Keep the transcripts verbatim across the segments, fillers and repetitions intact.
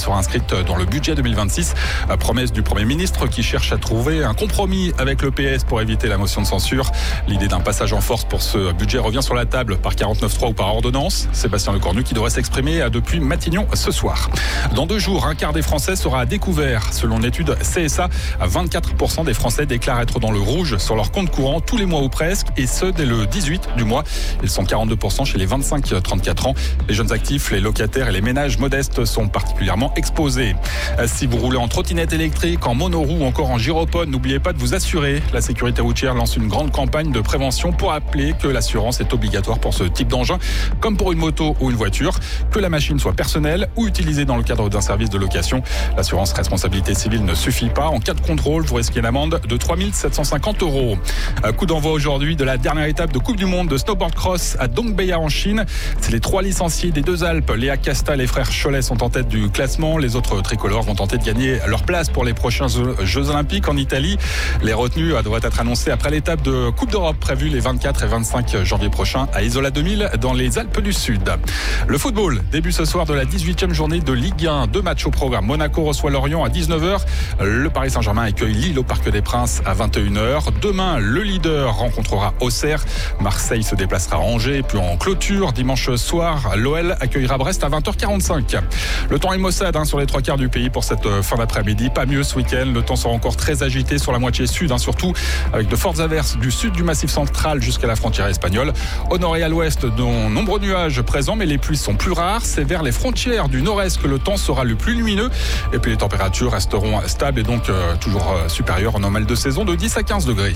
sera inscrite dans le budget deux mille vingt-six. Promesse du Premier ministre qui cherche à trouver un compromis avec le P S pour éviter la motion de censure. L'idée d'un passage en force pour ce budget revient sur la table par quarante-neuf trois ou par ordonnance. Sébastien Lecornu qui devrait s'exprimer depuis Matignon ce soir. Dans deux jours, un quart des Français sera à découvert. Selon une étude C S A, vingt-quatre pour cent des Français déclarent être dans le rouge sur leur compte courant tous les mois ou presque, et ce dès le dix-huit du mois. Ils sont quarante-deux pour cent chez les vingt-cinq à trente-quatre ans. Les jeunes actifs, les locataires et les ménages modestes sont particulièrement exposés. Si vous roulez en trottinette électrique, en monoroue ou encore en gyropode, n'oubliez pas de vous assurer. La sécurité routière lance une grande campagne de prévention pour rappeler que l'assurance est obligatoire pour ce type d'engin, comme pour une moto ou une voiture, que la machine soit personnelle ou utilisée dans le cadre d'un service de location. L'assurance responsabilité civile ne suffit pas. En cas de contrôle, vous risquez une amende de trois mille sept cent cinquante euros. Coup d'envoi aujourd'hui de la dernière étape de Coupe du Monde de snowboard cross à Dongbeia en Chine. C'est les trois licenciés des deux Alpes, Léa Casta et les frères Cholet, sont en tête du classement. Les autres tricolores vont tenter de gagner leur place pour les prochains Jeux Olympiques en Italie. Les retenues devraient être annoncées après l'étape de Coupe d'Europe prévue les vingt-quatre et vingt-cinq janvier prochains à Isola deux mille dans les Alpes du Sud. Le football, début ce soir de la dix-huitième journée de Ligue un. Deux matchs au programme. Monaco reçoit Lorient à dix-neuf heures. Le Paris Saint-Germain accueille Lille au Parc des Princes à vingt et une heures. Demain, le leader rencontrera Auxerre. Marseille se déplacera à Angers. Puis en clôture, dimanche soir, l'O L accueillera Brest à vingt heures quarante-cinq. Le temps est maussade hein, sur les trois quarts du pays pour cette fin d'après-midi. Pas mieux ce week-end. Le temps sera encore très agité sur la moitié sud, hein, surtout avec de fortes averses du sud du Massif central jusqu'à la frontière espagnole. Au nord et à l'ouest, de nombreux nuages présents, mais les pluies sont plus rares. C'est vers les frontières du nord-est que le temps sera le plus lumineux. Et puis les températures resteront stables et donc euh, toujours euh, supérieures en normal de saison de dix à quinze degrés.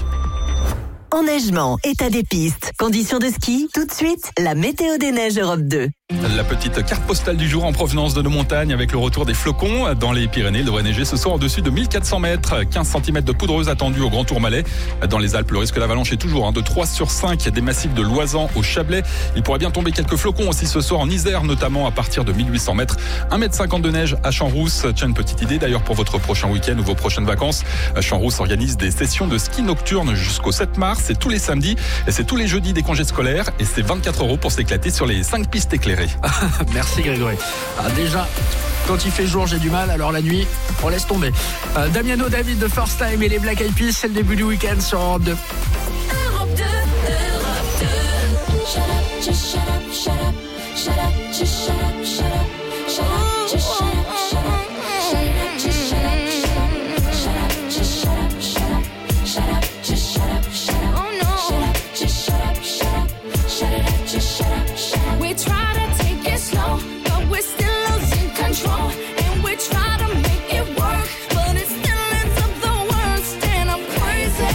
Enneigement, état des pistes, conditions de ski, tout de suite, la météo des neiges Europe deux. La petite carte postale du jour en provenance de nos montagnes avec le retour des flocons. Dans les Pyrénées, il devrait neiger ce soir au-dessus de mille quatre cents mètres. quinze centimètres de poudreuse attendue au Grand Tourmalet. Dans les Alpes, le risque d'avalanche est toujours hein, de trois sur cinq. Des massifs de Loisan au Chablais. Il pourrait bien tomber quelques flocons aussi ce soir en Isère, notamment à partir de mille huit cents mètres. un mètre cinquante de neige à Champs-Rousses. Tiens, une petite idée d'ailleurs pour votre prochain week-end ou vos prochaines vacances. Champs-Rousses organise des sessions de ski nocturne jusqu'au sept mars. C'est tous les samedis et c'est tous les jeudis des congés scolaires. Et c'est vingt-quatre euros pour s'éclater sur les cinq pistes éclairées. Merci Grégory. Ah, déjà, quand il fait jour, j'ai du mal, alors la nuit, on laisse tomber. Euh, Damiano David de First Time et les Black Eyed Peas, c'est le début du week-end sur Europe deux. Europe deux, Europe deux. Shut up, just shut up, shut up, shut up, just shut up, shut up, shut up, just shut up, shut up, shut up, just shut up, shut up, just shut up, shut up, shut up, just shut up, shut up, oh no, shut up, just shut up, shut up, shut it up, just shut up, shut up. We try to take it slow, but we're still losing control, and we try to make it work, but it still ends up the worst, and I'm crazy.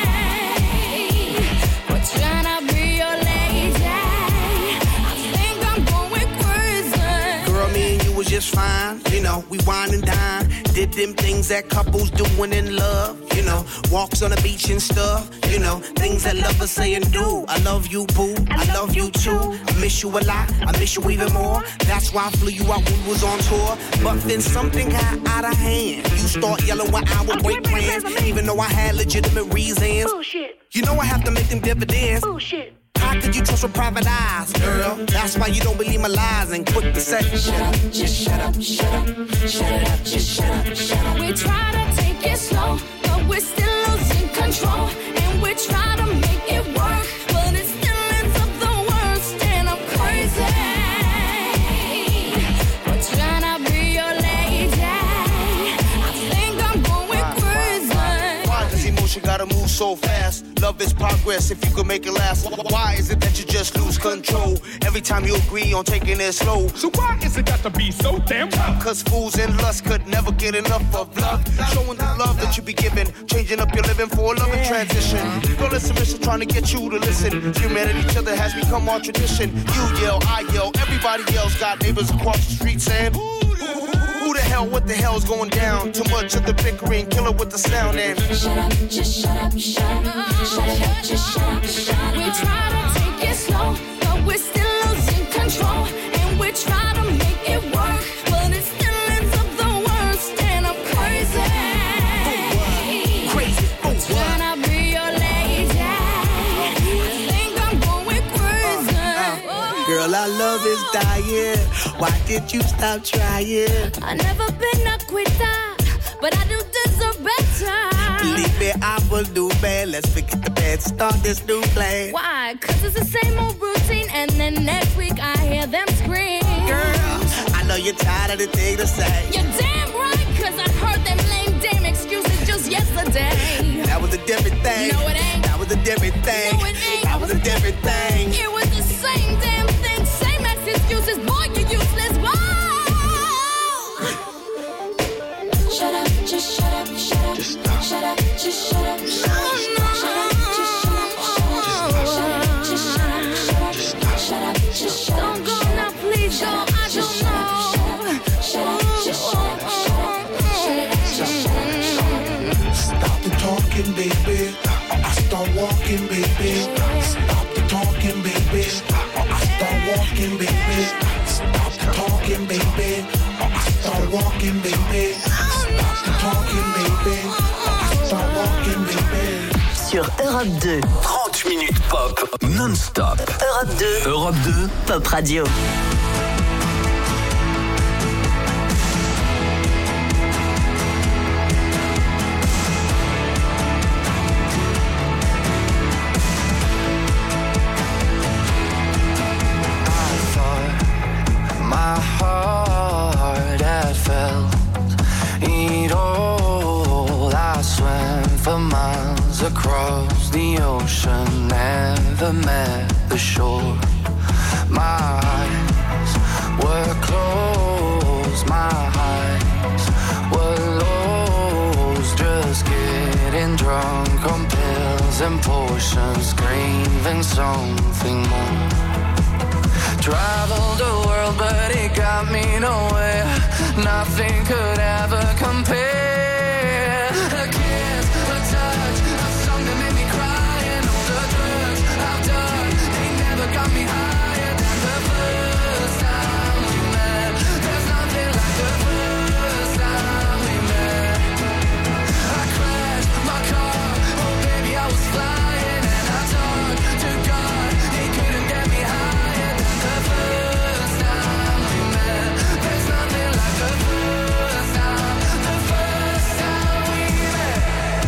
We're trying to be your lady. I think I'm going crazy. Girl, me and you was just fine, you know. We wine and dine, did them things that couples do when in love, you know. Walks on the beach and stuff, you know. Things that lovers say and do. I love you, boo. I love you too. I miss you a lot. I miss you even more. That's why I flew you out when we was on tour. But then something got out of hand. You start yelling when I would break plans, even though I had legitimate reasons. Bullshit. You know I have to make them dividends. Bullshit. How could you trust with private eyes, girl? That's why you don't believe my lies and quick to say, shut up, just shut up, shut up, shut it up, just shut up, shut up. We try to take it slow, but we're still losing control, and we try to make it work, but it still ends up the worst, and I'm crazy. We're trying to be your lady. I think I'm going crazy. Why does emotion gotta move so fast? Love is progress if you can make it last. Why is it that you just lose control every time you agree on taking it slow? So why is it got to be so damn tough? Cause fools and lust could never get enough of love. Showing the love that you be giving, changing up your living for a loving transition. Girl, it's a mission trying to get you to listen. Screaming at each other has become our tradition. You yell, I yell, everybody else got neighbors across the street saying, who the hell, what the hell's going down? Too much of the bickering, killer with the sound and Shut up, just shut up, shut up, shut it up, just shut up, shut up. We try to take it slow, but we're still losing control, and we try to make it work, but it still ends up the worst, and I'm crazy. crazy. Oh, Trying what? to be your lady. I think I'm going crazy. Girl, our love is dying. Why did you stop trying? I never been a quitter, but I do deserve better. Believe me, I will do bad. Let's forget the bad, start this new plan. Why? Cause it's the same old routine, and then next week I hear them scream. Girl, I know you're tired of the thing to say. You're damn right, cause I heard them lame damn excuses just yesterday. That was a different thing. No, it ain't. That was a different thing. No, it ain't. That was a different thing. It was the same damn thing, same as excuses. Boy, you useless. Whoa! Shut up, just shut up, shut up. Just stop. Shut up, just shut up. Shut up, shut up, just shut up. Shut up, just shut up. Shut up, just stop. Shut up, just shut up. Don't go now, please go. I don't know. Shut up, just shut up. Shut up, just shut up. Stop the talking, baby. I start walking, baby. Stop the talking, baby. I start walking, baby. Stop the talking, baby. I start walking, baby. Stop the talking, baby. I start walking, baby. Sur Europe deux. trente minutes pop non-stop. Europe deux. Europe deux. Pop Radio. My heart had felt it all. I swam for miles across the ocean, never met the shore. My eyes were closed, my eyes were lost, just getting drunk on pills and potions, craving something more. Traveled the world, but it got me nowhere. Nothing could ever compare. A kiss, a touch, a song that made me cry, and all the drugs I've done, they never got me higher than the first time we met. There's nothing like the first time we met. I crashed my car, oh baby I was flying, and I talked to God, he couldn't get me higher than the first time we met. There's nothing like the first time, the first time we met.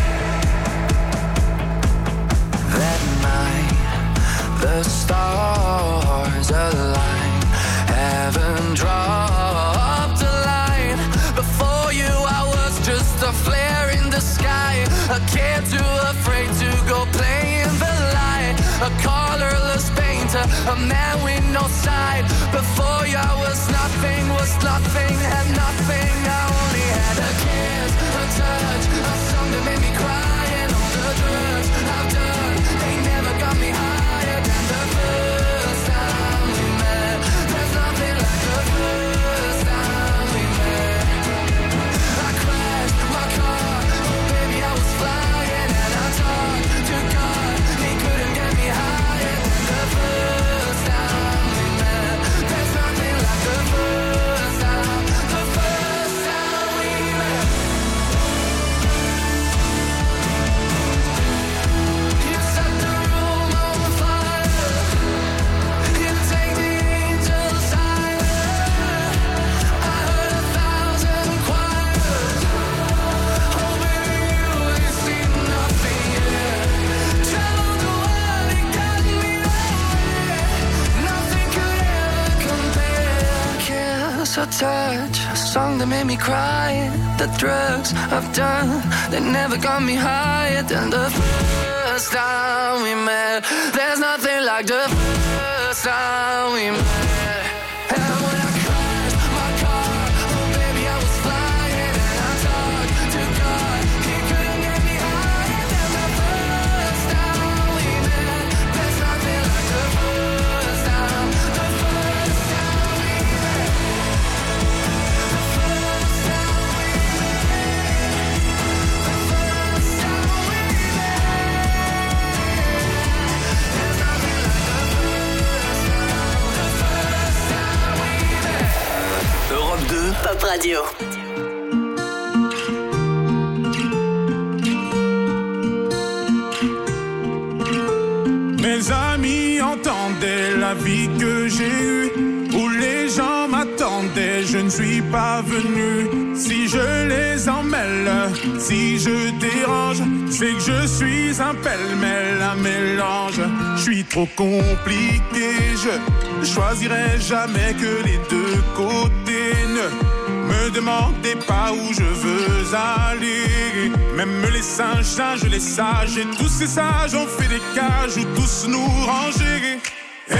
That night, the stars aligned, heaven dropped a line. Before you I was just a flare in the sky, a kid too afraid to go play in the light, a colorless painter, a man with no side. Before you I was nothing, was nothing, had nothing. I only had a kiss, a touch, a song that made me cry, and all the drugs I've done, they never got me higher than the first time we met. There's nothing like the first time we met. I crashed my car, oh baby I was flying, and I talked to God, he couldn't get me higher than the first time we met. There's nothing like the first time, the first time we met. You set the room on fire, you take the angels higher. I heard a thousand choirs, oh baby you ain't seen nothing yet. Traveled the world, it got me there. Nothing could ever compare. Kiss, a touch, a song that made me cry. The drugs I've done, they never got me higher than the first time we met. There's nothing like the first time we met. And when I crashed my car, oh baby I was flying, and I talked to God, he couldn't get me higher than the first time we met. There's nothing like the first time, the first time we met. The first time we met. The first time we met. There's nothing like the first time, the first time we met. Europe deux. Pop Radio. Mes amis entendent demandais la vie que j'ai eue, où les gens m'attendaient, je ne suis pas venu. Si je les emmêle, si je dérange, c'est que je suis un pêle-mêle, un mélange. Je suis trop compliqué, je choisirai jamais que les deux côtés. Ne me demandez pas où je veux aller. Même les singes, singes, les sages, et tous ces sages ont fait des cages où tous nous ranger. Hey.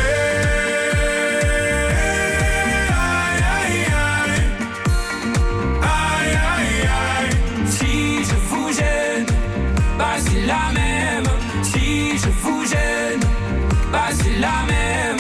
C'est la même, si je vous gêne, bah c'est la même.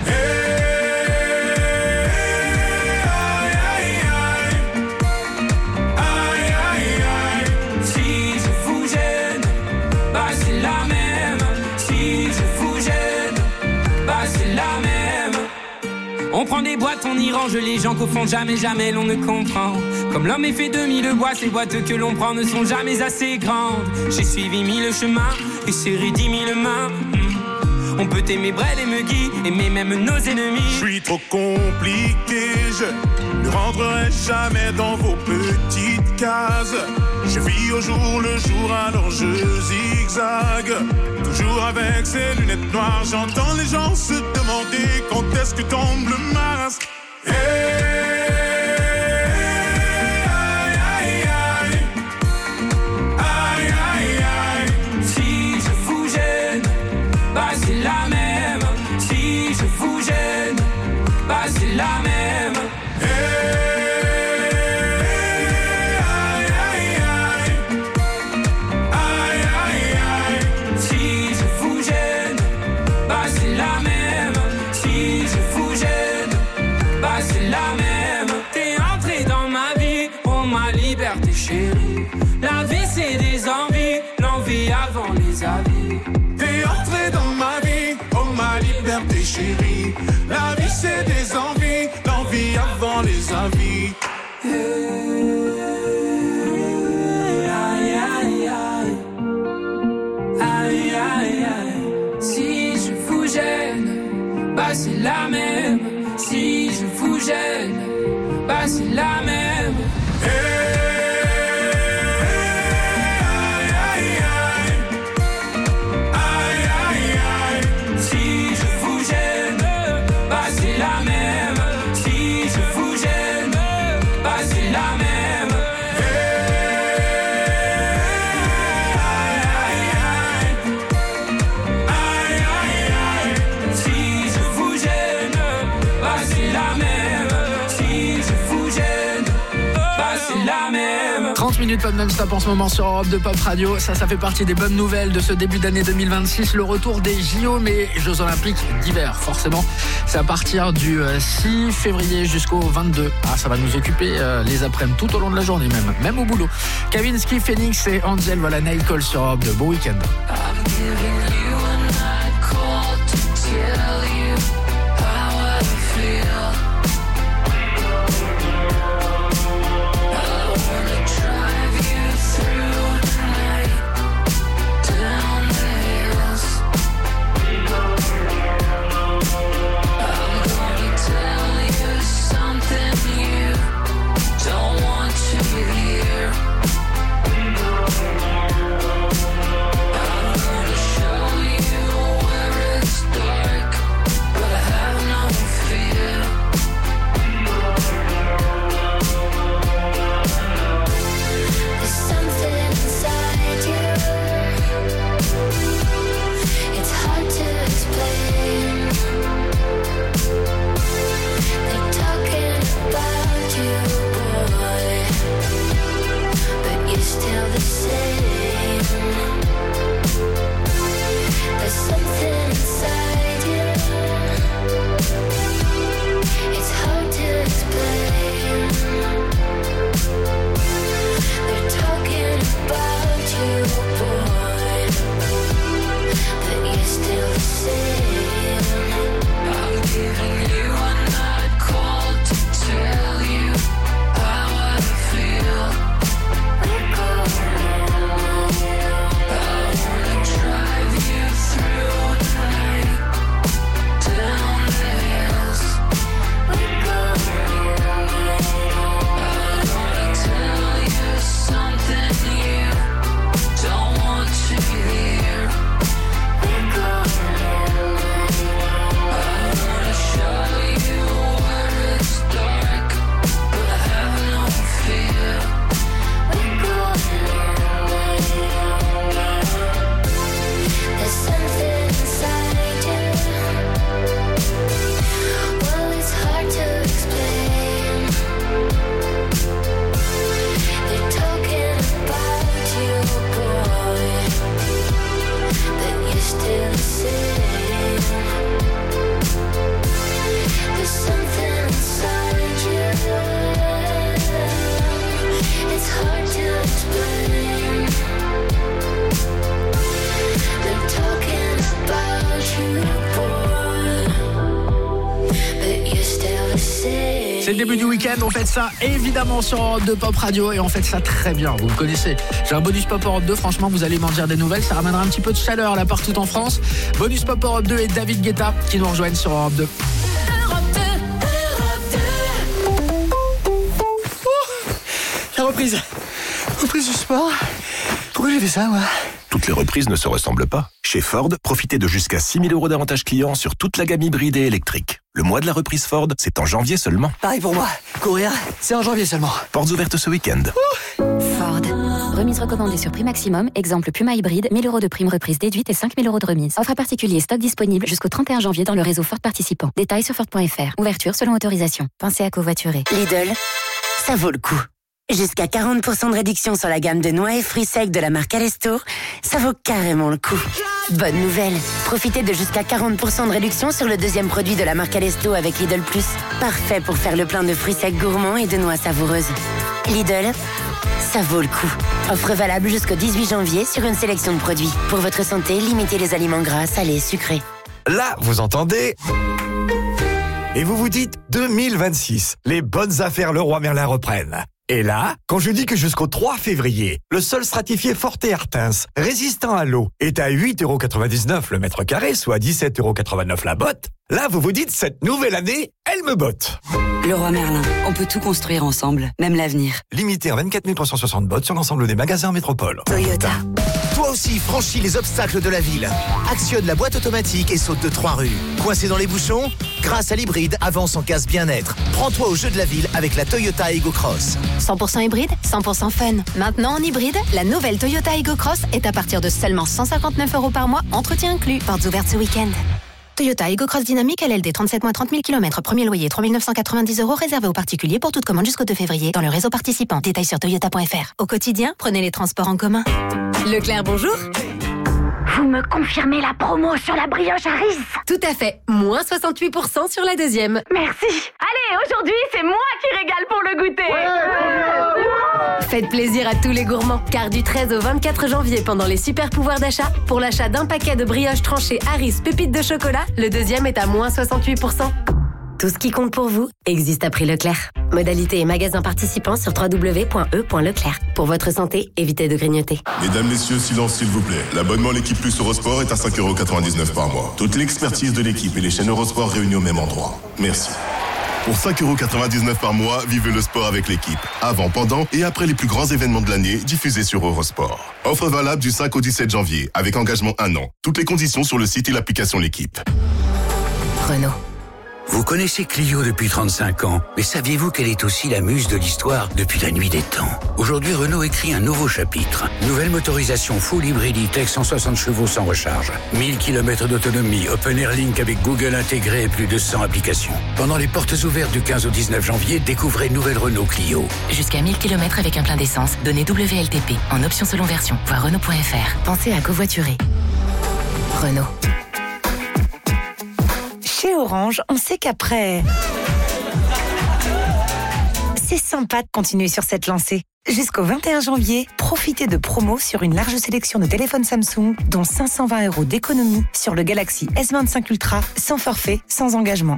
Hey, aïe, aïe, aïe. Aïe, aïe, aïe. Si je vous gêne, bah c'est la même. Si je vous gêne, bah c'est la même. On prend des boîtes, on y range les gens qu'au fond jamais, jamais l'on ne comprend. Comme l'homme est fait de mille bois, ces boîtes que l'on prend ne sont jamais assez grandes. J'ai suivi mille chemins et serré dix mille mains. Mmh. On peut aimer Brel et Megui, aimer même nos ennemis. Je suis trop compliqué, je ne rentrerai jamais dans vos petites cases. Je vis au jour le jour, alors je zigzague. Toujours avec ces lunettes noires, j'entends les gens se demander quand est-ce que tombe le masque. Hey. C'est la même, si je vous gêne, bah c'est la même. Hey, aïe, aïe, aïe. Aïe, aïe, aïe. Si je vous gêne, bah c'est la même. Si je vous gêne, bah c'est la même. T'es entré dans ma vie, pour ma liberté chérie. La vie c'est des envies, l'envie avant les avis. T'es entré dans ma vie, oh ma liberté chérie. La vie c'est des envies, l'envie avant les avis. Aïe, aïe, aïe. Aïe, aïe, aïe. Si je vous gêne, bah c'est la même. Si je vous gêne, bah c'est la même. trente minutes pop non-stop en ce moment sur Europe deux Pop Radio. Ça, ça fait partie des bonnes nouvelles de ce début d'année deux mille vingt-six. Le retour des J O, mais Jeux Olympiques d'hiver, forcément. C'est à partir du six février jusqu'au vingt-deux. Ah, ça va nous occuper euh, les après-midi tout au long de la journée, même, même au boulot. Kavinsky, Phoenix et Angel, voilà, Nail Cole sur Europe deux. Beau week-end. Show C'est le début du week-end, on fait ça évidemment sur Europe deux Pop Radio et on fait ça très bien, vous le connaissez. J'ai un bonus Pop Europe deux, franchement vous allez m'en dire des nouvelles, ça ramènera un petit peu de chaleur là partout en France. Bonus Pop Europe deux et David Guetta qui nous rejoignent sur Europe deux. Europe deux, Europe deux. La reprise. Reprise du sport. Pourquoi j'ai fait ça, moi? Toutes les reprises ne se ressemblent pas. Chez Ford, profitez de jusqu'à six mille euros d'avantages clients sur toute la gamme hybride et électrique. Le mois de la reprise Ford, c'est en janvier seulement. Pareil pour moi. Courir, c'est en janvier seulement. Portes ouvertes ce week-end. Ford. Remise recommandée sur prix maximum. Exemple Puma hybride, mille euros de prime reprise déduite et cinq mille euros de remise. Offre à particulier, stock disponible jusqu'au trente et un janvier dans le réseau Ford participant. Détails sur Ford point F R. Ouverture selon autorisation. Pensez à covoiturer. Lidl, ça vaut le coup. Jusqu'à quarante pour cent de réduction sur la gamme de noix et fruits secs de la marque Alesto, ça vaut carrément le coup. Bonne nouvelle, profitez de jusqu'à quarante pour cent de réduction sur le deuxième produit de la marque Alesto avec Lidl Plus. Parfait pour faire le plein de fruits secs gourmands et de noix savoureuses. Lidl, ça vaut le coup. Offre valable jusqu'au dix-huit janvier sur une sélection de produits. Pour votre santé, limitez les aliments gras, salés et sucrés. Là, vous entendez ? Et vous vous dites deux mille vingt-six, les bonnes affaires Leroy Merlin reprennent. Et là, quand je dis que jusqu'au trois février, le sol stratifié Forte Artens, résistant à l'eau, est à huit euros quatre-vingt-dix-neuf le mètre carré, soit dix-sept euros quatre-vingt-neuf la botte, là vous vous dites, cette nouvelle année, elle me botte. Leroy Merlin, on peut tout construire ensemble, même l'avenir. Limité à vingt-quatre mille trois cent soixante bottes sur l'ensemble des magasins en métropole. Toyota. Toi aussi, franchis les obstacles de la ville. Actionne la boîte automatique et saute de trois rues. Coincé dans les bouchons? Grâce à l'hybride, avance en casse bien-être. Prends-toi au jeu de la ville avec la Toyota Ego Cross. cent pour cent hybride, cent pour cent fun. Maintenant en hybride, la nouvelle Toyota Ego Cross est à partir de seulement cent cinquante-neuf euros par mois, entretien inclus. Portes ouvertes ce week-end. Toyota Ego Cross Dynamique L L D trente-sept mois trente mille kilomètres, premier loyer trois mille neuf cent quatre-vingt-dix euros réservé aux particuliers pour toute commande jusqu'au deux février dans le réseau participant. Détails sur toyota point F R. Au quotidien, prenez les transports en commun. Leclerc, bonjour. Vous me confirmez la promo sur la brioche Harris? Tout à fait, moins soixante-huit pour cent sur la deuxième. Merci. Allez, aujourd'hui, c'est moi qui régale pour le goûter. Ouais, ouais. Faites plaisir à tous les gourmands, car du treize au vingt-quatre janvier, pendant les super pouvoirs d'achat, pour l'achat d'un paquet de brioches tranchées Harris pépites de chocolat, le deuxième est à moins soixante-huit pour cent. Tout ce qui compte pour vous existe à prix Leclerc. Modalité et magasins participants sur w w w point e point leclerc. Pour votre santé, évitez de grignoter. Mesdames, messieurs, silence s'il vous plaît. L'abonnement L'Équipe Plus Eurosport est à cinq euros quatre-vingt-dix-neuf par mois. Toute l'expertise de l'équipe et les chaînes Eurosport réunies au même endroit. Merci. Pour cinq euros quatre-vingt-dix-neuf par mois, vivez le sport avec l'équipe. Avant, pendant et après les plus grands événements de l'année diffusés sur Eurosport. Offre valable du cinq au dix-sept janvier, avec engagement un an. Toutes les conditions sur le site et l'application L'Équipe. Renault. Vous connaissez Clio depuis trente-cinq ans, mais saviez-vous qu'elle est aussi la muse de l'histoire depuis la nuit des temps? Aujourd'hui, Renault écrit un nouveau chapitre. Nouvelle motorisation full hybride E-Tech cent soixante chevaux sans recharge. mille kilomètres d'autonomie, Open Air Link avec Google intégré et plus de cent applications. Pendant les portes ouvertes du quinze au dix-neuf janvier, découvrez nouvelle Renault Clio. Jusqu'à mille kilomètres avec un plein d'essence. Donnez W L T P en option selon version. Voir Renault point F R. Pensez à covoiturer. Renault. Chez Orange, on sait qu'après... C'est sympa de continuer sur cette lancée. Jusqu'au vingt et un janvier, profitez de promos sur une large sélection de téléphones Samsung, dont cinq cent vingt euros d'économie sur le Galaxy S vingt-cinq Ultra, sans forfait, sans engagement.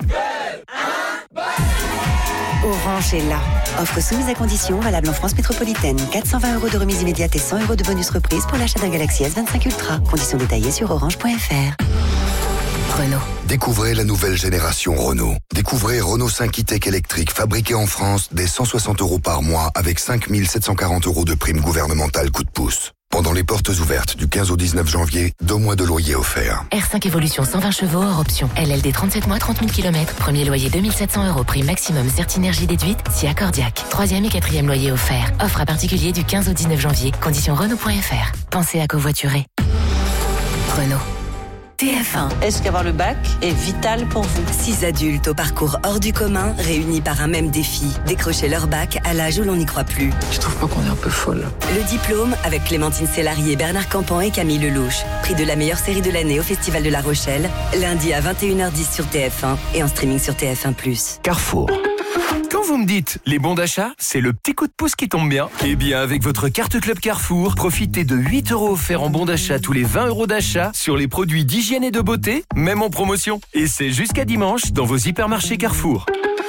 Orange est là. Offre soumise à conditions, valable en France métropolitaine. quatre cent vingt euros de remise immédiate et cent euros de bonus reprise pour l'achat d'un Galaxy S vingt-cinq Ultra. Conditions détaillées sur orange point F R. Renault. Découvrez la nouvelle génération Renault. Découvrez Renault cinq e-Tech électrique fabriqué en France dès cent soixante euros par mois avec cinq mille sept cent quarante euros de prime gouvernementale coup de pouce. Pendant les portes ouvertes du quinze au dix-neuf janvier, deux mois de loyer offerts. R cinq Evolution cent vingt chevaux hors option. L L D trente-sept mois trente mille kilomètres. Premier loyer deux mille sept cents euros. Prime maximum Certinergie déduite si accordiaque. Troisième et quatrième loyer offert. Offre à particulier du quinze au dix-neuf janvier. Conditions Renault point F R. Pensez à covoiturer. Renault. T F un. Est-ce qu'avoir le bac est vital pour vous? Six adultes au parcours hors du commun, réunis par un même défi. Décrocher leur bac à l'âge où l'on n'y croit plus. Je trouve pas qu'on est un peu folle. Le diplôme avec Clémentine Célarié, Bernard Campan et Camille Lelouch. Prix de la meilleure série de l'année au Festival de La Rochelle. Lundi à vingt et une heures dix sur T F un et en streaming sur T F un plus. Carrefour. Quand vous me dites les bons d'achat, c'est le petit coup de pouce qui tombe bien. Eh bien, avec votre carte Club Carrefour, profitez de huit euros offerts en bons d'achat tous les vingt euros d'achat sur les produits d'hygiène et de beauté, même en promotion. Et c'est jusqu'à dimanche dans vos hypermarchés Carrefour.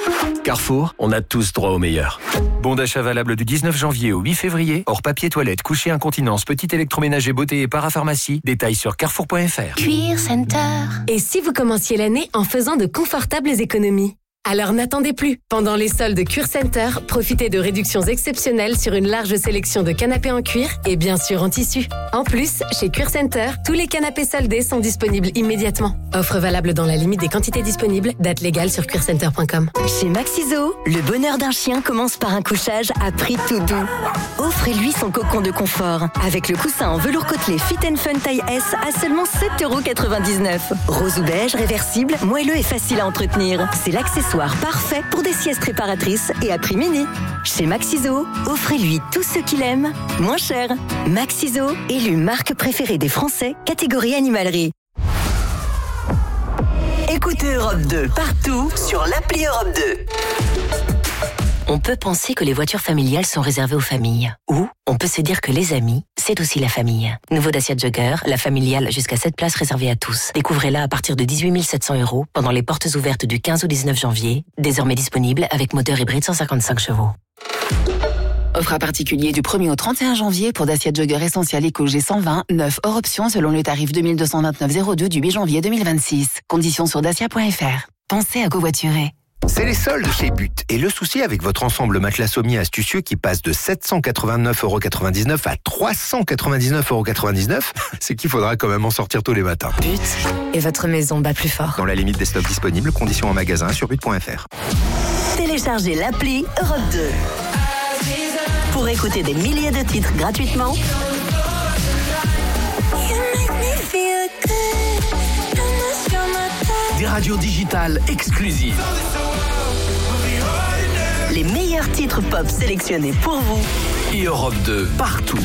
Carrefour, on a tous droit au meilleur. Bon d'achat valable du dix-neuf janvier au huit février. Hors papier toilette, coucher incontinence, petit électroménager, beauté et parapharmacie. Détails sur carrefour point f r. Cuir Center. Et si vous commenciez l'année en faisant de confortables économies? Alors n'attendez plus. Pendant les soldes Cuir Center, profitez de réductions exceptionnelles sur une large sélection de canapés en cuir et bien sûr en tissu. En plus, chez Cuir Center, tous les canapés soldés sont disponibles immédiatement. Offre valable dans la limite des quantités disponibles. Date légale sur cuir center point com. Chez Maxiso, le bonheur d'un chien commence par un couchage à prix tout doux. Offrez-lui son cocon de confort avec le coussin en velours côtelé Fit and Fun taille S à seulement sept euros quatre-vingt-dix-neuf. Rose ou beige, réversible, moelleux et facile à entretenir. C'est l'accessoire parfait pour des siestes réparatrices et à prix mini. Chez Maxiso, offrez-lui tout ce qu'il aime, moins cher. Maxiso, élu marque préférée des Français, catégorie animalerie. Écoutez Europe deux partout sur l'appli Europe deux. On peut penser que les voitures familiales sont réservées aux familles. Ou on peut se dire que les amis, c'est aussi la famille. Nouveau Dacia Jogger, la familiale jusqu'à sept places réservées à tous. Découvrez-la à partir de dix-huit mille sept cents euros pendant les portes ouvertes du quinze au dix-neuf janvier. Désormais disponible avec moteur hybride cent cinquante-cinq chevaux. Offre à particulier du premier au trente et un janvier pour Dacia Jogger Essential Eco G cent vingt, neuf hors option selon le tarif deux mille deux cent vingt-neuf euros zéro deux du huit janvier deux mille vingt-six. Conditions sur dacia point f r. Pensez à covoiturer. C'est les soldes chez But. Et le souci avec votre ensemble matelas sommier astucieux qui passe de sept cent quatre-vingt-neuf euros quatre-vingt-dix-neuf à trois cent quatre-vingt-dix-neuf euros quatre-vingt-dix-neuf, c'est qu'il faudra quand même en sortir tous les matins. But. Et votre maison bat plus fort. Dans la limite des stocks disponibles, conditions en magasin sur but point f r. Téléchargez l'appli Europe deux. Pour écouter des milliers de titres gratuitement, des radios digitales exclusives. Les meilleurs titres pop sélectionnés pour vous. Et Europe deux partout.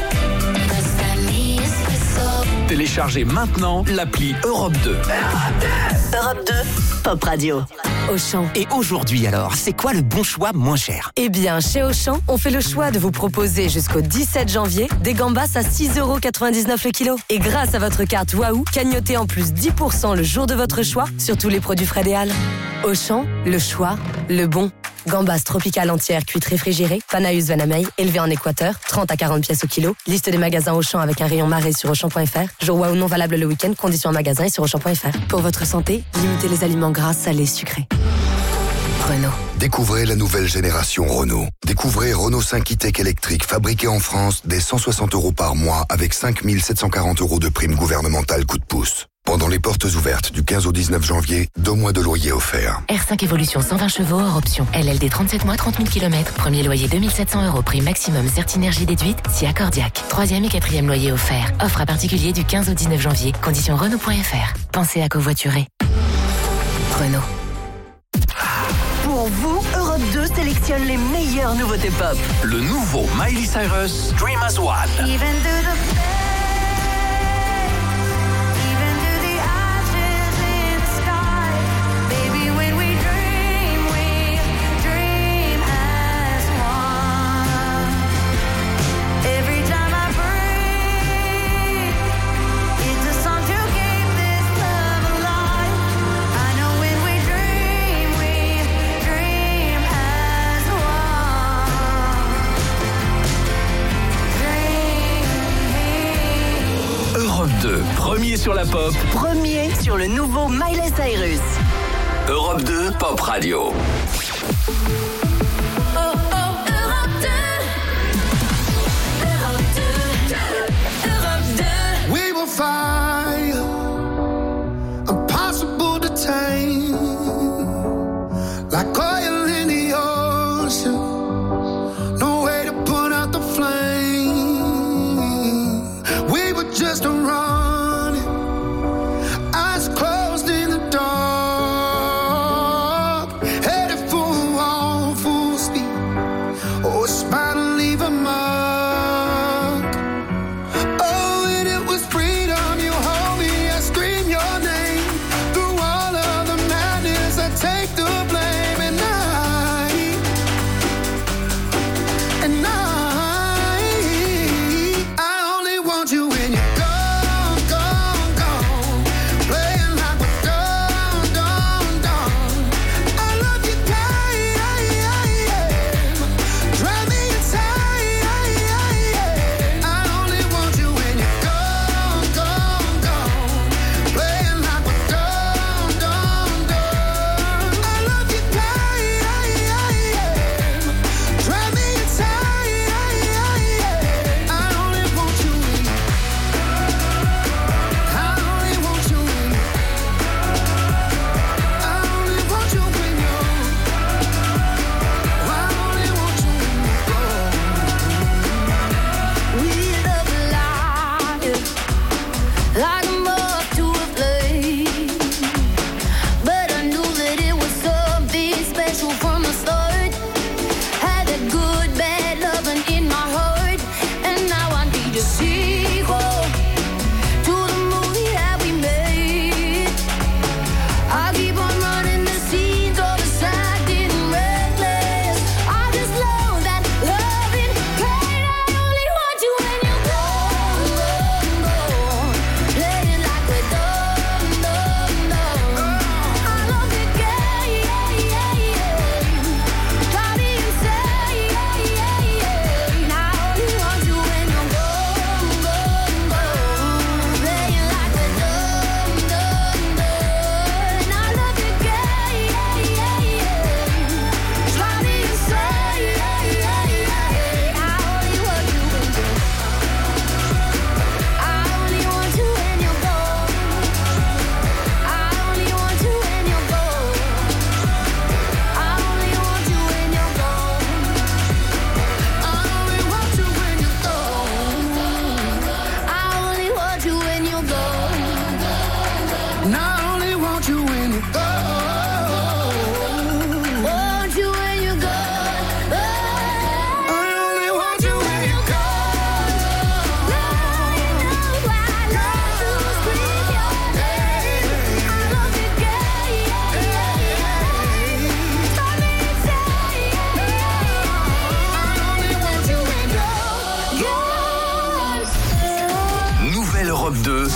Téléchargez maintenant l'appli Europe deux. Europe deux, Pop Radio. Auchan. Et aujourd'hui alors, c'est quoi le bon choix moins cher? Eh bien, chez Auchan, on fait le choix de vous proposer jusqu'au dix-sept janvier des gambas à six euros quatre-vingt-dix-neuf le kilo. Et grâce à votre carte Waouh, cagnotez en plus dix pour cent le jour de votre choix sur tous les produits Fred et Al. Auchan, le choix, le bon. Gambas tropicales entières cuites réfrigérées, Panaeus Vanamei, élevées en Équateur, trente à quarante pièces au kilo. Liste des magasins Auchan avec un rayon marée sur auchan point f r. Jour Waouh non valable le week-end, conditions en magasin et sur auchan point f r. Pour votre santé, limitez les aliments gras, salés, sucrés. Renault. Découvrez la nouvelle génération Renault. Découvrez Renault cinq e-Tech électrique fabriqué en France dès cent soixante euros par mois avec cinq mille sept cent quarante euros de prime gouvernementale coup de pouce. Pendant les portes ouvertes du quinze au dix-neuf janvier, deux mois de loyer offerts. R cinq Evolution cent vingt chevaux hors option. L L D trente-sept mois, trente mille kilomètres. Premier loyer deux mille sept cents euros. Prix maximum Certinergie déduite si accordiaque. Troisième et quatrième loyer offert. Offre à particulier du quinze au dix-neuf janvier. Conditions Renault point f r. Pensez à covoiturer. Renault. Pour vous, Europe deux sélectionne les meilleures nouveautés pop. Le nouveau Miley Cyrus, Dream as One. deux, premier sur la pop. Premier sur le nouveau Miley Cyrus. Europe deux, Pop Radio. We will find impossible to tame, like oil in the ocean. No way to put out the flame. We were just running, eyes closed in the dark, headed for a wall.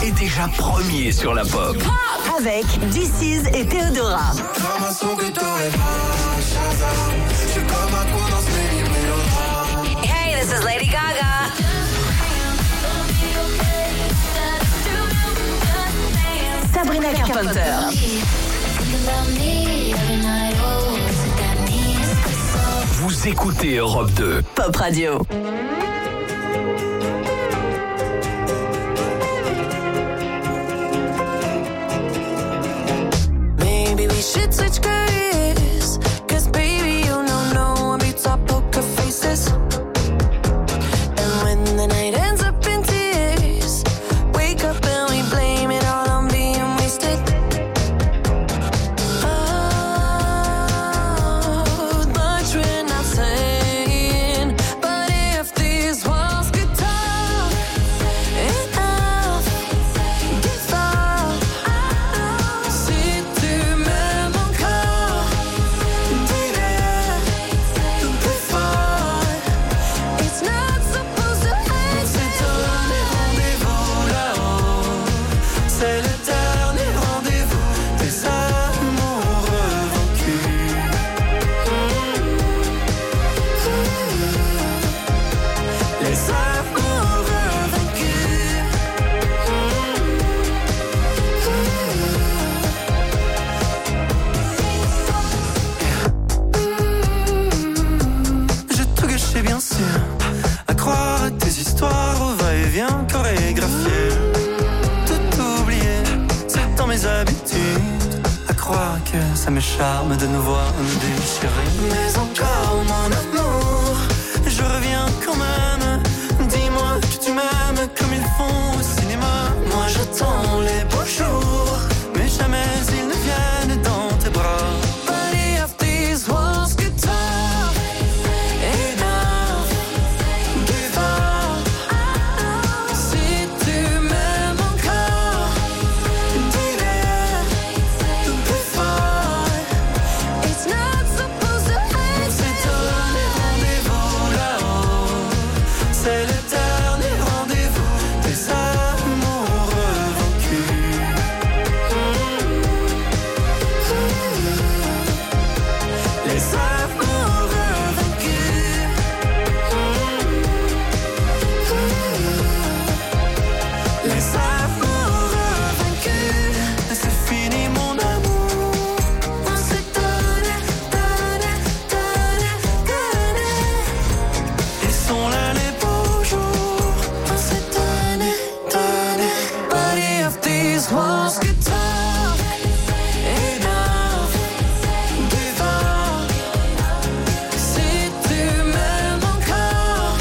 est déjà premier sur la pop. Avec This Is et Théodora. Comme un son que t'aurais pas, Shazam. Je suis comme un coup dans ce mélodrame. Hey, this is Lady Gaga. Sabrina Carpenter. Vous écoutez Europe deux. Pop Radio. Maybe we should switch careers. Cause baby, you know no one beats our poker faces. And when the night ends up in tears, wake up and we blame it all on being wasted. Oh, much we're not saying. But if these walls could talk enough, give up. Si tu m'aimes encore, dis-le plus fort. It's not supposed to end. C'est un rendez-vous là-haut. C'est le dernier rendez-vous des amoureux vaincus. Les amoureux vaincus. J'ai tout gâché bien sûr, à croire à tes histoires au va-et-vient chorégraphié. Tout oublié, c'est dans mes habitudes, à croire que ça me charme de nous voir nous déchirer. Mais encore mon amour, je reviens quand même. Dis-moi que tu m'aimes comme ils font au cinéma. Moi j'attends les beaux jours, mais jamais ils ne viennent dans tes bras. But if these walls could talk enough, give up. Si tu m'aimes encore, dis-le plus fort. It's not supposed to end. C'est un rendez-vous là-haut. C'est le dernier rendez-vous des amoureux vaincus. Les amoureux vaincus. Les amoureux vaincus. C'est fini mon amour. On s'est donné, donné, donné, donné. Ils sont là les beaux jours. On s'est donné, donné. But if these walls could talk enough, give up. Si tu m'aimes encore,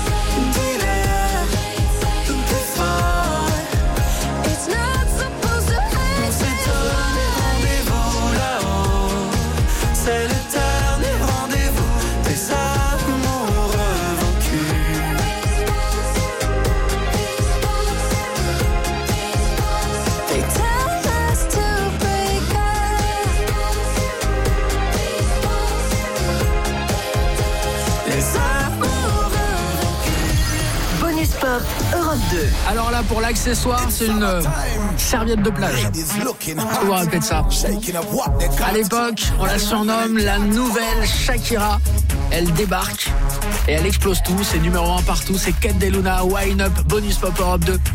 dis-le plus fort. It's not supposed to end. C'est un rendez-vous là-haut. C'est le dernier rendez-vous des amoureux vaincus. They tell us to break up. Les amoureux vaincus. Bonus Pop, Europe deux. Alors là, pour l'accessoire, c'est une euh, serviette de plage. Je vous rappelle de ça. À l'époque, on la surnomme la nouvelle Shakira. Elle débarque et elle explose tout. C'est numéro un partout. C'est Cat Deluna, Wine Up, Bonus Pop Europe deux.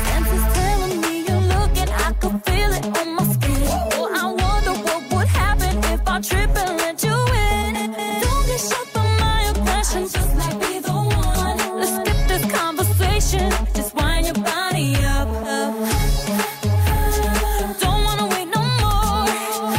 Just wind your body up, up. Don't wanna wait no more.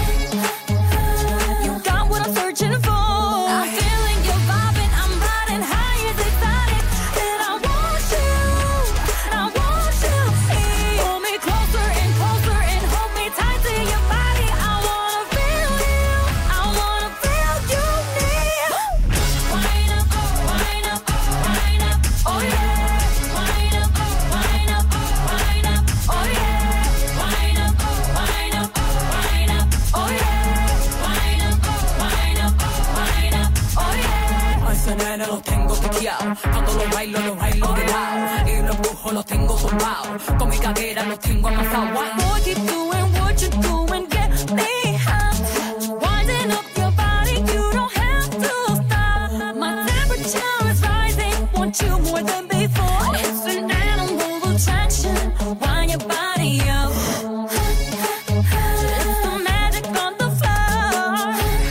You got what I'm searching for. I'm feeling your vibe and I'm riding higher than excited. And I want you, I want you. Pull me closer and closer and hold me tight to your body. I wanna feel you, I wanna feel you near. Wind up, wind up, wind up, oh yeah. Wind up, pegado. Cuando lo bailo, lo bailo de lado. Y los brujos los tengo zumbados. Con mi cadera los tengo amasados. Boy, keep doing what you're doing, get me hot. Winding up your body, you don't have to stop. My temperature is rising, want you more than before. It's an animal attraction, wind your body up. It's the magic on the floor.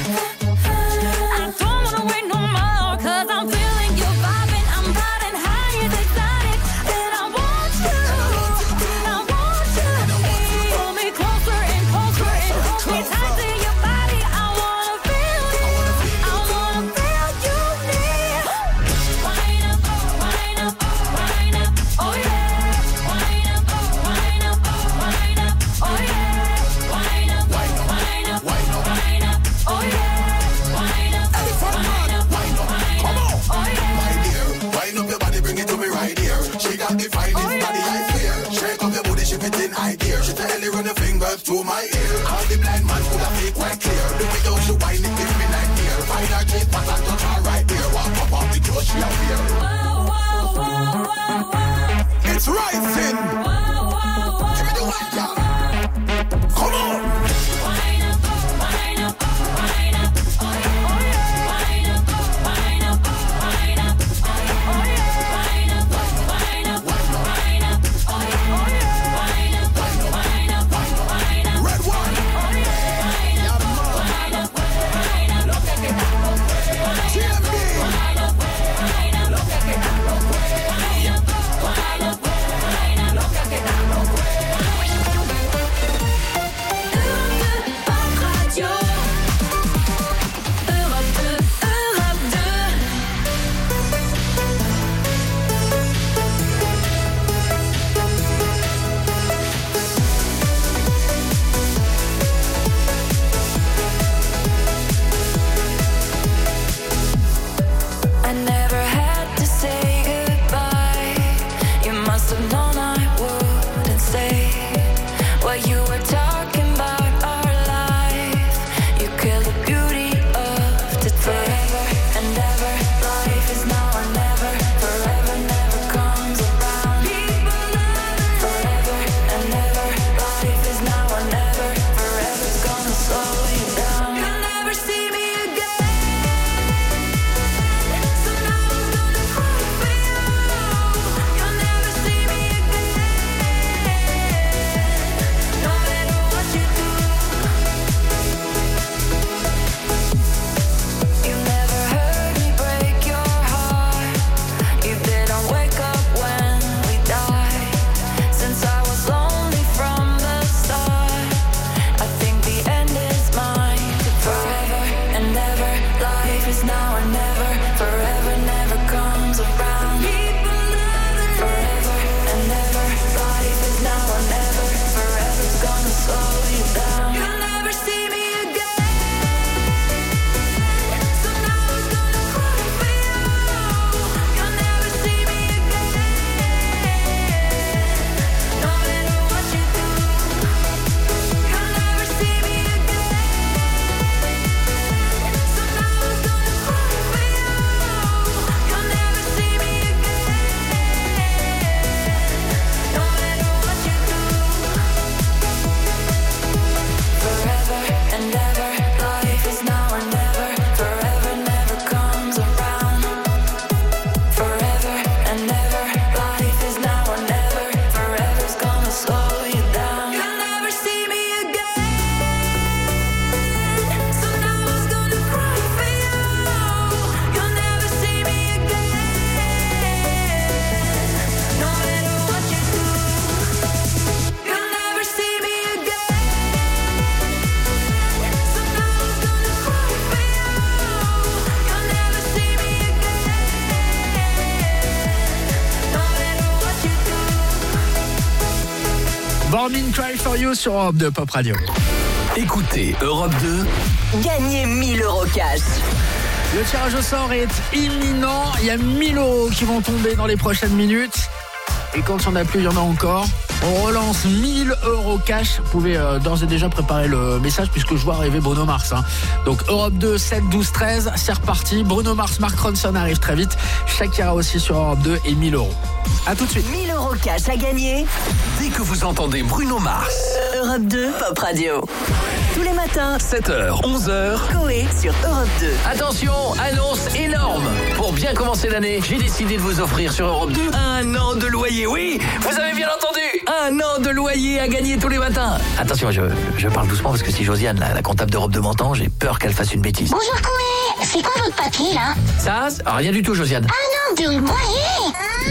I don't wanna wait no more, cause I'm feeling you vibing. I'm riding high and exotic, and I want you, I want you. Pull me closer and closer and hold me tight to your body. I wanna feel you, I wanna feel you near. Wind up, wind up, wind up, oh yeah. Wind up, wind up, wind up, oh yeah. Wind up, wind up, wind up, wind up, oh yeah. Wind up, wind up, wind up, come on, oh yeah. My dear, wind up your body, bring it to me right here. She got the finest body, I fear. Shake up your booty, shift it in high gear. She tell you run your fingers to my ear. All the blind man could have make quite clear. The way you she whine it, give me nine near. Find her G spot and touch her right there. Walk up off the clothes, she up here. It's rising. Give me the white girl. Come on. Wind up, wind up, wind up, oh yeah, oh yeah. Wind up, wind up, wind up, oh yeah, wind up, wind up, wind up, oh yeah, oh yeah. Wind up, wind up, wind up, Red one. oh yeah. Wind up, wind up, wind up, lo que quedamos fue. T M B. Wind up, wind up, lo que quedamos fue. Wind up, wind up, wind up, lo que quedamos fue. Radio Europe deux, Europe deux. I never had to say goodbye. You must have known I wouldn't say what you were talking about our life. You kill the beauty of today. Forever and ever, life is now or never. Forever never comes around. Forever and ever, life is now or never. Forever's gonna slow you down. You'll never see me again. So now I'm gonna cry for you. You'll never see me again. No matter what you do. You never heard me break your heart. You didn't wake up when we died. Since I was lonely from the start, I think the end is mine. Forever and ever, life is now or never. Forever never comes around. Forever and ever, life is now or never. Forever's gonna slow you down. You'll never see me again. So now I'm gonna cry for you. You'll never see me again. No matter what you do. You'll never see me again. So now I'm gonna cry for you. You'll never see me again. No matter what you do. Forever and ever, life is now or never. Forever never comes around. Forever and ever, life is now or never. Forever's gonna slow you down. You'll never see me again. So now I'm gonna cry for you. You'll never see me again. No matter what you do. You'll never see me again. So now I'm gonna cry for you. You'll never see me again. No matter what you do. Born in Cry for You sur Europe deux Pop Radio. Écoutez Europe deux. Gagnez mille euros cash. Le tirage au sort est imminent. Il y a mille euros qui vont tomber dans les prochaines minutes. Et quand il n'y en a plus, il y en a encore. On relance mille euros cash. Vous pouvez euh, d'ores et déjà préparer le message puisque je vois arriver Bruno Mars. Hein. Donc Europe deux, sept, douze, treize, c'est reparti. Bruno Mars, Mark Ronson arrive très vite. Shakira aussi sur Europe deux et mille euros. A tout de suite. mille euros cash à gagner. Dès que vous entendez Bruno Mars. Europe deux, Pop Radio. Tous les matins, sept heures, onze heures. Coé sur Europe deux. Attention, annonce énorme. Pour bien commencer l'année, j'ai décidé de vous offrir sur Europe deux un an de loyer. Oui, vous avez bien entendu. Un an de loyer à gagner tous les matins. Attention, je, je parle doucement parce que si Josiane, la, la comptable d'Europe deux m'entend, j'ai peur qu'elle fasse une bêtise. Bonjour Coé, c'est quoi votre papier là? Ça, c'est- ah, rien du tout, Josiane. Un an de loyer.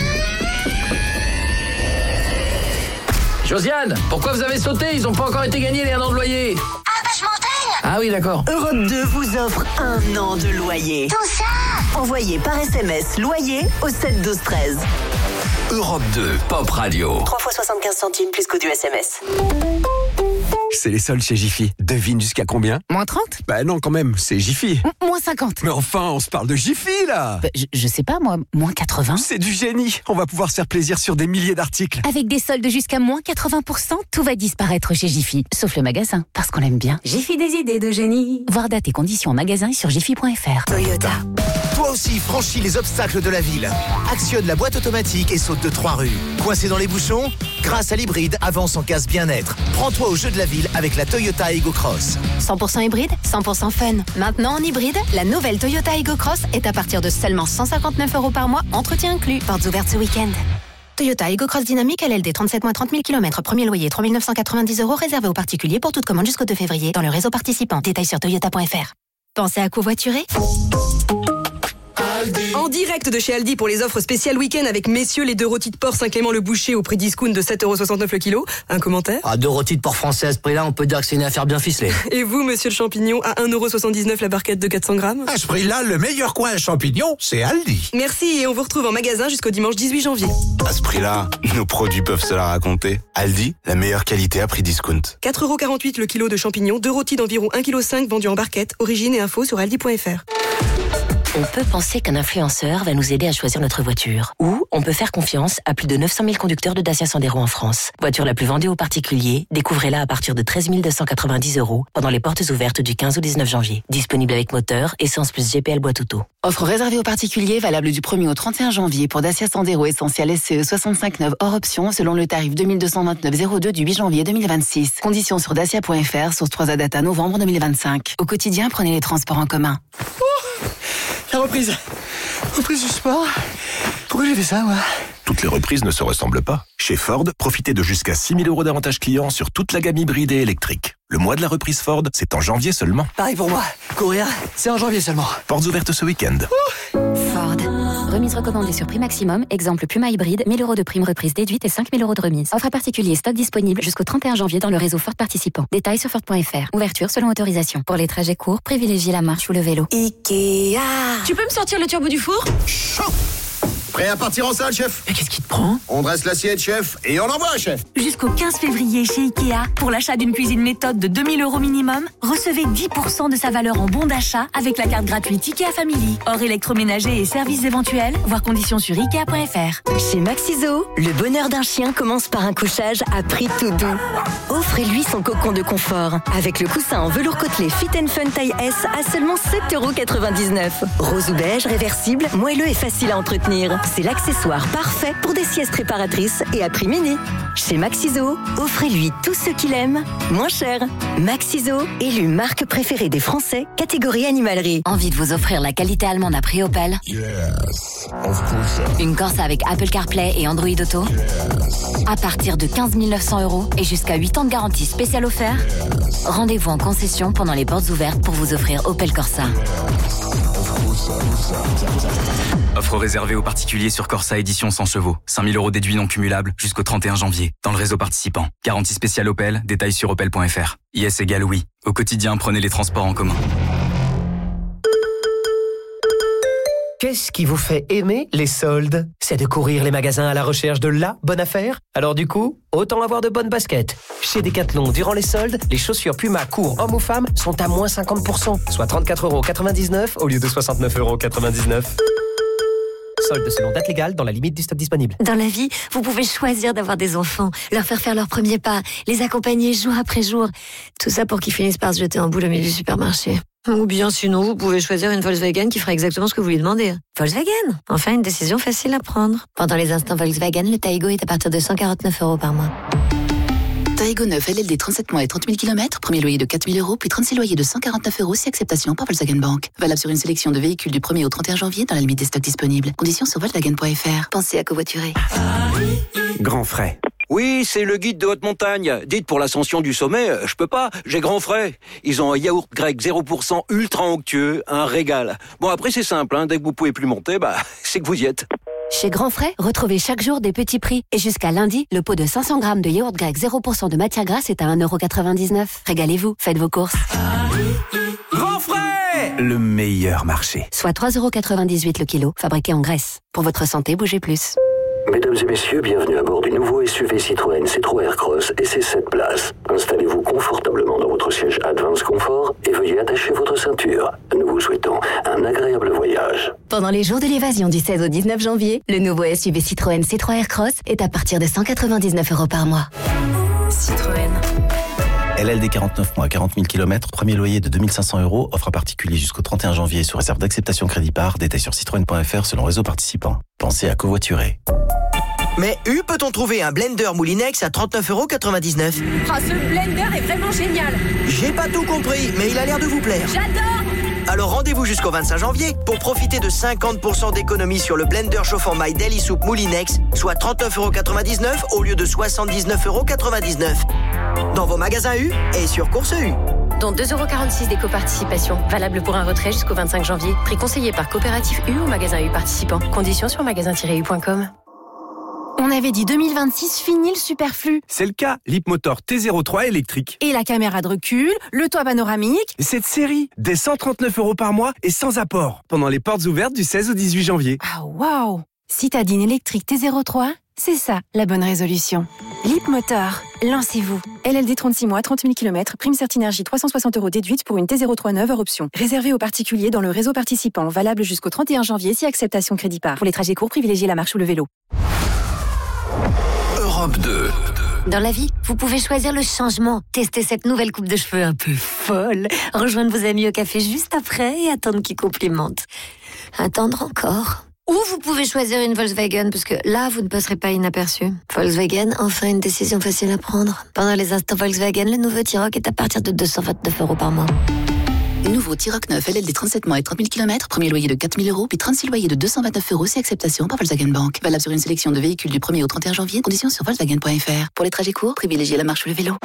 Josiane, pourquoi vous avez sauté? Ils ont pas encore été gagnés les un an de loyer. Ah bah je m'entends. Ah oui, d'accord. Europe deux vous offre un an de loyer. Tout ça. Envoyez par S M S loyer au sept douze treize. Europe deux, Pop Radio. trois fois soixante-quinze centimes plus qu'au du S M S. C'est les soldes chez Jiffy. Devine jusqu'à combien? Moins trente? Bah non, quand même, c'est Jiffy. M- Moins cinquante. Mais enfin, on se parle de Jiffy, là. Bah, je, je sais pas, moi, moins quatre-vingts. C'est du génie. On va pouvoir se faire plaisir sur des milliers d'articles. Avec des soldes jusqu'à moins quatre-vingts pour cent, tout va disparaître chez Jiffy. Sauf le magasin, parce qu'on l'aime bien. Jiffy des idées de génie. Voir date et conditions en magasin et sur jiffy point f r. Toyota. Toi aussi, franchis les obstacles de la ville. Actionne la boîte automatique et saute de trois rues. Coincé dans les bouchons? Grâce à l'hybride, avance en casse bien-être. Prends-toi au jeu de la ville avec la Toyota Ego Cross. cent pour cent hybride, cent pour cent fun. Maintenant en hybride, la nouvelle Toyota Ego Cross est à partir de seulement cent cinquante-neuf euros par mois, entretien inclus. Portes ouvertes ce week-end. Toyota Ego Cross Dynamique L L D trente-sept mois trente mille kilomètres. Premier loyer trois mille neuf cent quatre-vingt-dix euros réservé aux particuliers pour toute commande jusqu'au deux février dans le réseau participant. Détails sur toyota point f r. Pensez à covoiturer? En direct de chez Aldi pour les offres spéciales week-end avec messieurs les deux rôtis de porc Saint-Clément-le-Boucher au prix discount de sept euros soixante-neuf le kilo. Un commentaire? Ah, deux rôtis de porc français à ce prix-là, on peut dire que c'est une affaire bien ficelée. Et vous, monsieur le champignon, à un euro soixante-dix-neuf la barquette de quatre cents grammes? À ce prix-là, le meilleur coin à champignons, c'est Aldi. Merci et on vous retrouve en magasin jusqu'au dimanche dix-huit janvier. À ce prix-là, nos produits peuvent se la raconter. Aldi, la meilleure qualité à prix discount. quatre euros quarante-huit le kilo de champignons, deux rôtis d'environ un virgule cinq kilos vendus en barquette. Origine et info sur aldi point f r. On peut penser qu'un influenceur va nous aider à choisir notre voiture. Ou on peut faire confiance à plus de neuf cent mille conducteurs de Dacia Sandero en France. Voiture la plus vendue aux particuliers, découvrez-la à partir de treize mille deux cent quatre-vingt-dix euros pendant les portes ouvertes du quinze au dix-neuf janvier. Disponible avec moteur, essence plus G P L boîte auto. Offre réservée aux particuliers, valable du premier au trente et un janvier pour Dacia Sandero Essentiel S C E soixante-cinq neuf hors option selon le tarif deux mille deux cent vingt-neuf euros zéro deux du huit janvier deux mille vingt-six. Conditions sur dacia point f r, source trois à data novembre deux mille vingt-cinq. Au quotidien, prenez les transports en commun. La reprise. Reprise du sport. Pourquoi j'ai fait ça, moi? Toutes les reprises ne se ressemblent pas. Chez Ford, profitez de jusqu'à six mille euros d'avantages clients sur toute la gamme hybride et électrique. Le mois de la reprise Ford, c'est en janvier seulement. Pareil pour moi. Courir, c'est en janvier seulement. Portes ouvertes ce week-end. Ford. Remise recommandée sur prix maximum. Exemple Puma hybride, mille euros de prime reprise déduite et cinq mille euros de remise. Offre à particulier, stock disponible jusqu'au trente et un janvier dans le réseau Ford participant. Détails sur Ford point f r. Ouverture selon autorisation. Pour les trajets courts, privilégiez la marche ou le vélo. Ikea. Tu peux me sortir le turbo du four? Prêt à partir en salle, chef? Mais qu'est-ce qui te prend? On dresse l'assiette, chef, et on envoie, chef. Jusqu'au quinze février chez Ikea, pour l'achat d'une cuisine méthode de deux mille euros minimum, recevez dix pour cent de sa valeur en bon d'achat avec la carte gratuite Ikea Family. Hors électroménager et services éventuels, voir conditions sur ikea point f r. Chez Maxiso, le bonheur d'un chien commence par un couchage à prix tout doux. Offrez-lui son cocon de confort avec le coussin en velours côtelé Fit and Fun taille S à seulement sept euros quatre-vingt-dix-neuf. Rose ou beige, réversible, moelleux et facile à entretenir. C'est l'accessoire parfait pour des siestes réparatrices et à prix mini. Chez Maxiso, offrez-lui tout ce qu'il aime, moins cher. Maxiso, élu marque préférée des Français, catégorie animalerie. Envie de vous offrir la qualité allemande à prix Opel? Yes, of course. Une Corsa avec Apple CarPlay et Android Auto? Yes. À partir de quinze mille neuf cents euros et jusqu'à huit ans de garantie spéciale offerte? Yes. Rendez-vous en concession pendant les portes ouvertes pour vous offrir Opel Corsa. Offre réservée aux particuliers sur Corsa édition cent chevaux. cinq mille euros déduits non cumulables jusqu'au trente et un janvier. Dans le réseau participant. Garantie spéciale Opel. Détails sur opel point f r. I S égale oui. Au quotidien, prenez les transports en commun. Qu'est-ce qui vous fait aimer les soldes? C'est de courir les magasins à la recherche de la bonne affaire? Alors du coup, autant avoir de bonnes baskets. Chez Decathlon, durant les soldes, les chaussures Puma court hommes ou femmes sont à moins cinquante pour cent, soit trente-quatre euros quatre-vingt-dix-neuf au lieu de soixante-neuf euros quatre-vingt-dix-neuf. Solde selon date légale dans la limite du stock disponible. Dans la vie, vous pouvez choisir d'avoir des enfants, leur faire faire leurs premiers pas, les accompagner jour après jour. Tout ça pour qu'ils finissent par se jeter en boule au milieu du supermarché. Ou bien sinon, vous pouvez choisir une Volkswagen qui fera exactement ce que vous lui demandez. Volkswagen, enfin une décision facile à prendre. Pendant les instants Volkswagen, le Taigo est à partir de cent quarante-neuf euros par mois. Taigo neuf L L D trente-sept mois et trente mille kilomètres, premier loyer de quatre mille euros, puis trente-six loyers de cent quarante-neuf euros si acceptation par Volkswagen Bank. Valable sur une sélection de véhicules du premier au trente et un janvier dans la limite des stocks disponibles. Conditions sur volkswagen point f r. Pensez à covoiturer. Grand frais. Oui, c'est le guide de haute montagne. Dites pour l'ascension du sommet, euh, je peux pas, j'ai grand frais. Ils ont un yaourt grec zéro pour cent ultra onctueux, un régal. Bon après c'est simple, hein, dès que vous pouvez plus monter, bah c'est que vous y êtes. Chez Grand Frais, retrouvez chaque jour des petits prix. Et jusqu'à lundi, le pot de cinq cents grammes de yaourt grec zéro pour cent de matière grasse est à un euro quatre-vingt-dix-neuf. Régalez-vous, faites vos courses. Grand frais, le meilleur marché. Soit trois euros quatre-vingt-dix-huit le kilo, fabriqué en Grèce. Pour votre santé, bougez plus. Mesdames et messieurs, bienvenue à bord du nouveau S U V Citroën C trois Aircross et ses sept places. Installez-vous confortablement dans votre siège Advance Confort et veuillez attacher votre ceinture. Nous vous souhaitons un agréable voyage. Pendant les jours de l'évasion du seize au dix-neuf janvier, le nouveau S U V Citroën C trois Aircross est à partir de cent quatre-vingt-dix-neuf euros par mois. Citroën. L L D quarante-neuf mois, quarante mille kilomètres, premier loyer de deux mille cinq cents euros, offre à particulier jusqu'au trente et un janvier sous réserve d'acceptation crédit par, détail sur citroën point f r selon réseau participant. Pensez à covoiturer. Mais où peut-on trouver un blender Moulinex à trente-neuf euros quatre-vingt-dix-neuf? Ah, ce blender est vraiment génial. J'ai pas tout compris, mais il a l'air de vous plaire. J'adore. Alors rendez-vous jusqu'au vingt-cinq janvier pour profiter de cinquante pour cent d'économie sur le blender chauffant My Daily Soup Moulinex, soit trente-neuf euros quatre-vingt-dix-neuf au lieu de soixante-dix-neuf euros quatre-vingt-dix-neuf. Dans vos magasins U et sur Course U. Dont deux euros quarante-six d'éco-participation, valable pour un retrait jusqu'au vingt-cinq janvier. Prix conseillé par Coopérative U ou magasin U participant. Conditions sur magasin tiret u point com. On avait dit deux mille vingt-six, fini le superflu. C'est le cas, l'Hipmotor T zéro trois électrique. Et la caméra de recul, le toit panoramique. Cette série, dès cent trente-neuf euros par mois et sans apport. Pendant les portes ouvertes du seize au dix-huit janvier. Ah waouh! Citadine électrique T zéro trois, c'est ça la bonne résolution. Leapmotor, lancez-vous. L L D trente-six mois, trente mille kilomètres, prime Certinergie trois cent soixante euros déduite pour une T zéro trois neuve hors option. Réservé aux particuliers dans le réseau participant, valable jusqu'au trente et un janvier si acceptation crédit par. Pour les trajets courts, privilégiez la marche ou le vélo. Europe deux. Dans la vie, vous pouvez choisir le changement. Tester cette nouvelle coupe de cheveux un peu folle. Rejoindre vos amis au café juste après et attendre qu'ils complimentent. Attendre encore. Ou vous pouvez choisir une Volkswagen, parce que là, vous ne passerez pas inaperçu. Volkswagen, enfin une décision facile à prendre. Pendant les instants Volkswagen, le nouveau T-Roc est à partir de deux cent vingt-neuf euros par mois. Nouveau T-Roc neuf L L D trente-sept mois et trente mille kilomètres, premier loyer de quatre mille euros, puis trente-six loyers de deux cent vingt-neuf euros si acceptation par Volkswagen Bank. Valable sur une sélection de véhicules du premier au trente et un janvier, conditions sur volkswagen point f r. Pour les trajets courts, privilégiez la marche ou le vélo.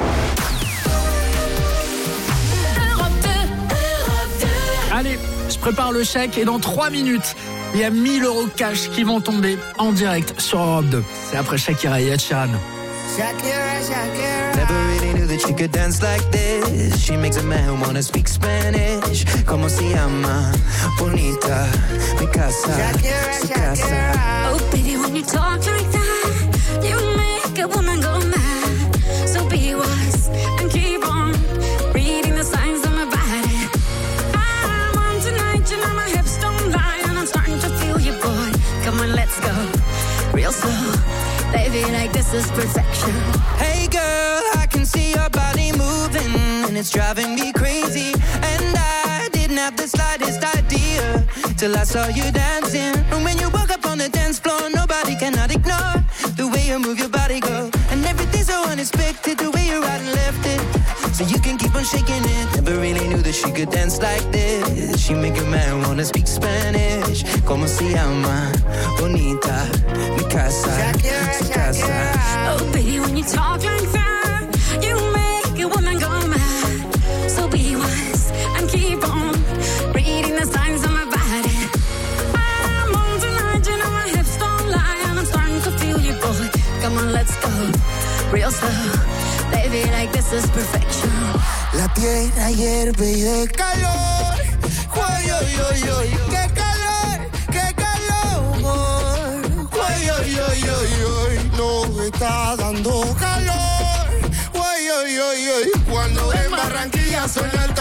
Allez, je prépare le chèque et dans trois minutes, il y a mille euros cash qui vont tomber en direct sur Europe deux. C'est après Shakira et Ed Sheeran. Shakira, Shakira. Never really knew that she could dance like this. She makes a man wanna speak Spanish. Como se llama? Bonita, mi casa, Shakira, su casa. Shakira. Oh, baby, when you talk like that, you make a woman go mad. So be wise and keep on reading the signs of my body. I'm on tonight, you know my hips don't lie, and I'm starting to feel you, boy. Come on, let's go real slow. Baby, like this is perfection. Hey girl, I can see your body moving, and it's driving me crazy. And I didn't have the slightest idea till I saw you dancing. And when you walk up on the dance floor, nobody cannot ignore the way you move your body, girl. And everything's so unexpected, the way you right and left it, so you can keep on shaking it. Never really knew that she could dance like this. She make a man wanna speak Spanish. Como se llama? Bonita, mi casa, su casa. Oh, baby, when you talk like that, you make a woman go mad. So be wise and keep on reading the signs of my body. I'm on tonight, you know my hips don't lie, and I'm starting to feel you, boy. Come on, let's go real slow. Baby, like this is perfection. La tierra hierve y de calor. Uy, uy, uy, uy. Qué calor, qué calor. Uy, uy, uy, uy, uy. No está dando calor. Uy, uy, uy, uy. Cuando en Barranquilla suena el tambor.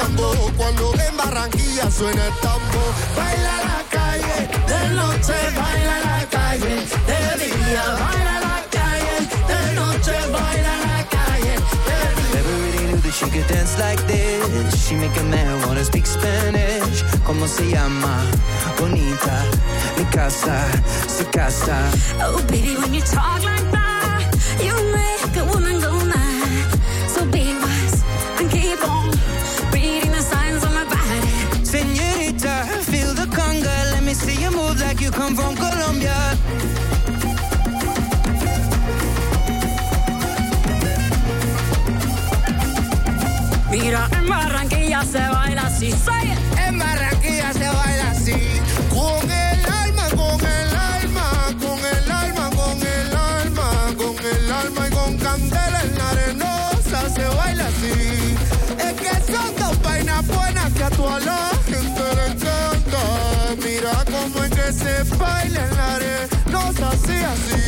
mambo. Cuando en Barranquilla suena el tambo. Baila la calle, de noche baila la calle, de día baila la calle, de noche baila la calle, de día. Never really knew that she could dance like this. She make a man wanna speak Spanish. Como se llama? Bonita, mi casa, su casa. Oh, baby, when you talk like that, you make a woman go mad. So be wise and keep on reading the signs on my body. Señorita, feel the conga. Let me see you move like you come from Colombia. Mira, en Barranquilla se baila así. Say it. En Barranquilla se baila así. Con el alma, con el alma, con el alma, con el alma, con el alma y con candela en la arenosa se baila así. Es que son dos vainas buenas que a toda la gente le encanta. Mira cómo es que se baila en la arenosa así, así.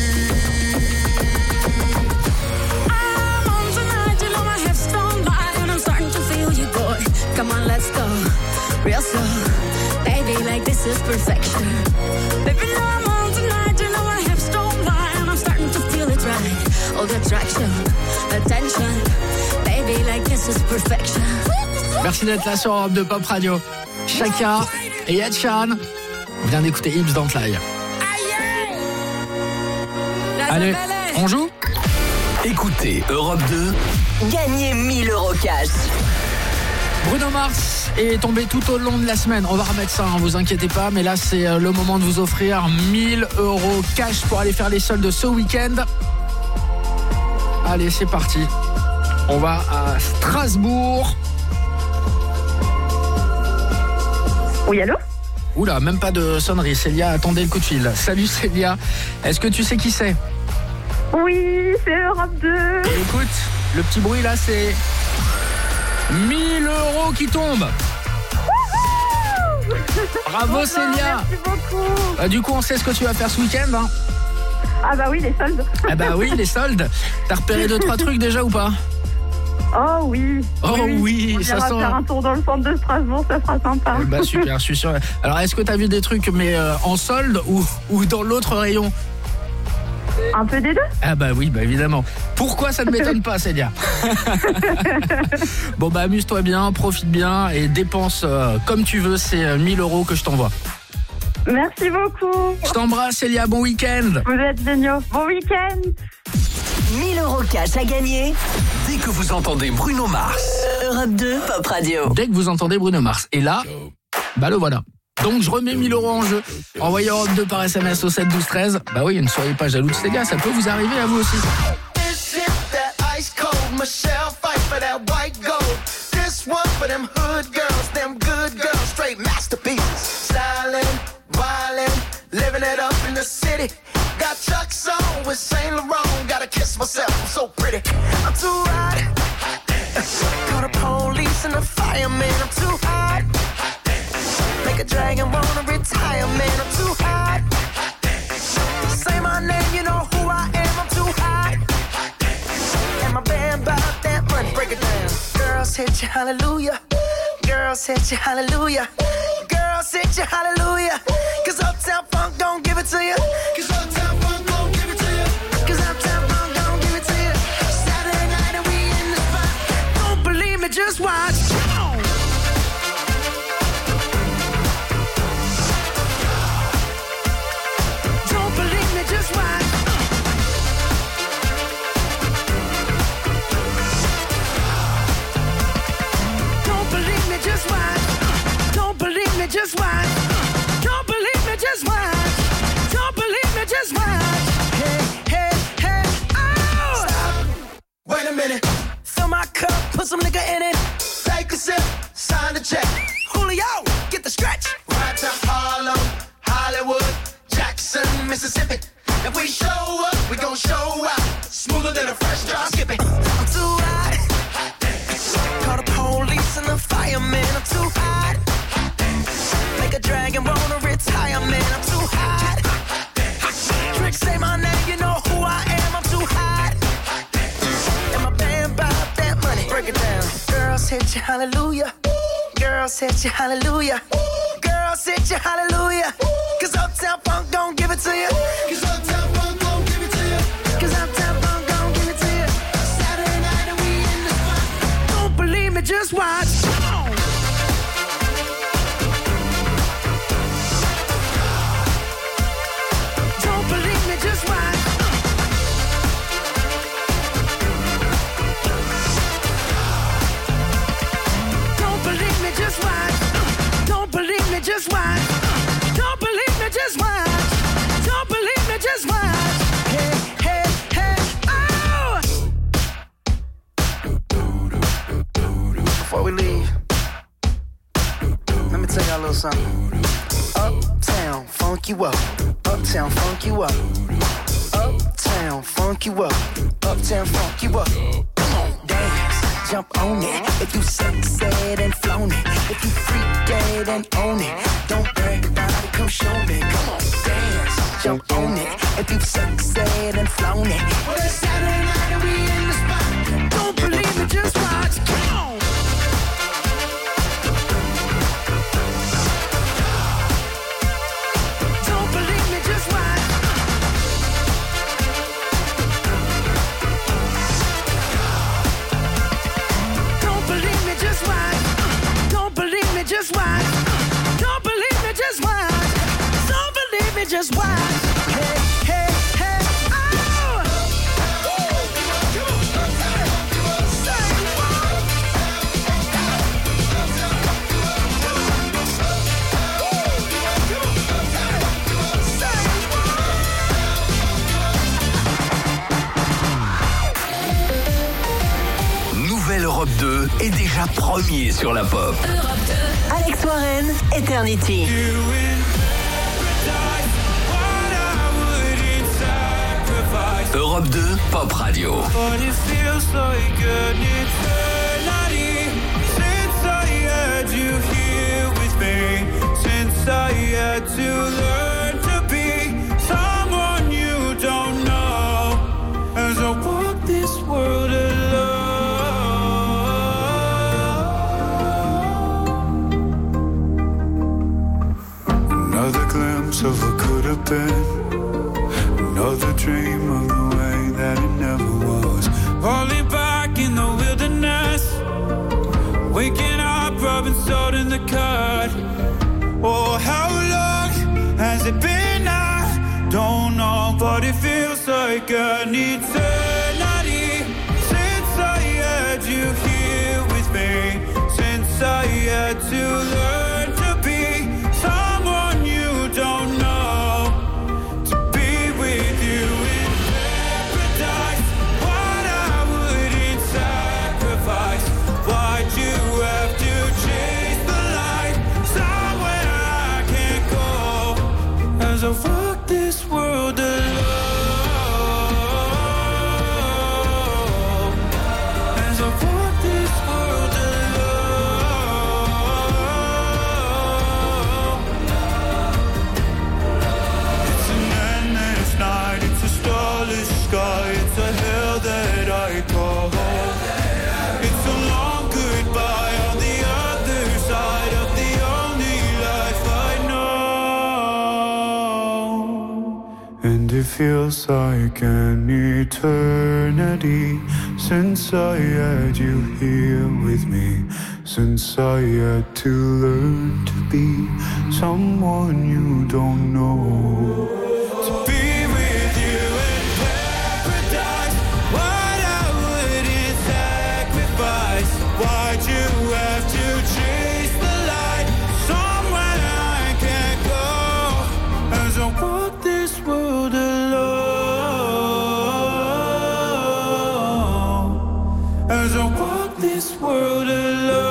I'm on tonight, you know my hips don't lie, and I'm starting to feel you, boy. Come on, let's go, real slow. Baby, like this is perfection. Baby, now I'm on tonight, you know my hips don't lie, and I'm starting to feel it right. All the attraction, attention. Baby, like this is perfection. Merci d'être là sur Europe deux Pop Radio. Shaka et Ed Sheeran. On vient d'écouter Hips Don't Lie. Allez, on joue ? Écoutez Europe deux. Gagnez mille euros cash. Bruno Mars est tombé tout au long de la semaine. On va remettre ça, hein, vous inquiétez pas. Mais là, c'est le moment de vous offrir mille euros cash pour aller faire les soldes ce week-end. Allez, c'est parti. On va à Strasbourg. Oui, allô ? Oula, même pas de sonnerie. Célia, attendez le coup de fil. Salut Célia. Est-ce que tu sais qui c'est ? Oui, c'est Europe deux. Et écoute, le petit bruit là, c'est mille euros qui tombent. Bravo Bonjour, Célia. Merci beaucoup. Bah, du coup, on sait ce que tu vas faire ce week-end. Hein. Ah bah oui, les soldes. Ah bah oui, les soldes. T'as repéré deux, trois trucs déjà ou pas ? Oh oui. Oh oui, oui. On Ça ira sent... faire un tour dans le centre de Strasbourg, ça sera sympa. Bah super, je suis sûr. Alors, est-ce que t'as vu des trucs mais euh, en solde ou, ou dans l'autre rayon ? Un peu des deux. Ah bah oui, bah évidemment. Pourquoi ça ne m'étonne pas, Célia ? Bon bah amuse-toi bien, profite bien et dépense euh, comme tu veux, c'est euh, mille euros que je t'envoie. Merci beaucoup. Je t'embrasse Célia, bon week-end. Vous êtes géniaux. Bon week-end. mille euros cash à gagner. Dès que vous entendez Bruno Mars. Europe deux Pop Radio. Dès que vous entendez Bruno Mars. Et là, bah le voilà. Donc je remets mille euros en jeu. Envoyez Europe deux par S M S au sept douze treize. Bah oui, ne soyez pas jaloux de ces gars, ça peut vous arriver à vous aussi. This is that ice cold Michelle fight for that white gold. This one for them hood girls, them good girls, straight masterpieces. Stylin', wildin', living it up in the city. Got Chuck's on with Saint Laurent. Gotta kiss myself, I'm so pretty. I'm too hot. Call the police and the fireman. I'm too hot. Make a dragon wanna retire, man. I'm too hot. Say my name, you know who I am. I'm too hot. And my band bought that money. Break it down. Girls hit you, hallelujah. Girls hit you, hallelujah. Girls hit you, hallelujah. Cause Uptown Funk don't give it to you. Cause Uptown Funk don't give it to you. Cause Uptown Funk don't give it to you. Saturday night and we in the spot. Don't believe me, just watch. Come on. Don't believe me, just watch. Don't believe me, just watch. Don't believe me, just watch. Don't believe me, just watch. Don't believe me, just watch. Hey, hey, hey, oh! Stop. Wait a minute. Fill my cup, put some nigga in it. Take a sip, sign the check. Julio, get the stretch. Right to Harlem, Hollywood, Jackson, Mississippi. If we show up, we gon' show out. Smoother than a fresh drop skipping. I'm too hot. Call the police and the fireman. I'm too hot. Make a dragon wanna retire, man. I'm too hot. Tricks say my name, you know who I am. I'm too hot. And my band bought that money. Break it down. Girls hit you, hallelujah. Girls hit you hallelujah. Girls hit you hallelujah. Cause Uptown Funk don't give it to you. Cause Uptown Funk don't give it to you. Cause Uptown Funk don't give it to you. Saturday night and we in the spot. Don't believe me, just watch. Don't believe me, just watch. Don't believe me, just watch. Don't believe me, just watch. Don't believe me, just watch. Don't believe me, just watch. Hey, hey, hey, oh! Before we leave, let me tell y'all a little something. Uptown, funk you up. Uptown, funk you up. Uptown, funk you up. Uptown, funk you up. Come on, dance, jump on it. If you sexed and flown it. If you freak dead and own it. Don't brag about it, come show me. Come on, dance, jump on it. If you sexed and flown it. Well, it's Saturday night and we in the spot. Don't believe me, just watch. Come on. Don't believe me, just watch. Don't believe me, just watch. Don't believe me, just watch. Don't believe me, just watch. Don't believe me, just watch. Hey, hey, hey, oh! Nouvelle Europe deux est déjà premier sur la pop. Alex Warren, Eternity. Europe deux, Pop Radio. But it feels like an eternity since I had you here with me. Since I had to learn to be someone you don't know. As I walk this world alone. Another glimpse of what could have been. Another dream of the way that it never was. Falling back in the wilderness. Waking up, rubbing salt in the cut. Oh, how long has it been? I don't know, but it feels like an eternity since I had you here with me. Since I had to learn to be someone you don't know. I walk this world alone. As I walk this world alone. It's an endless night. It's a starless sky. It's a hell that I call home. It's a long goodbye on the other side of the only life I know. And it feels like an eternity since I had you here with me. Since I had to learn to be someone you don't know. To be with you in paradise, what I wouldn't sacrifice. Why'd you have to chase the light somewhere I can't go? As I walk this world alone. As I walk this world alone.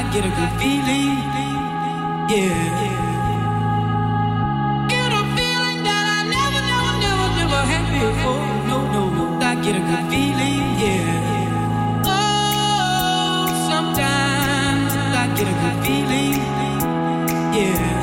I get a good feeling. Yeah. Get a feeling that I never, never, never, never had before. No, no, no. I get a good feeling. Yeah. Oh, sometimes I get a good feeling. Yeah.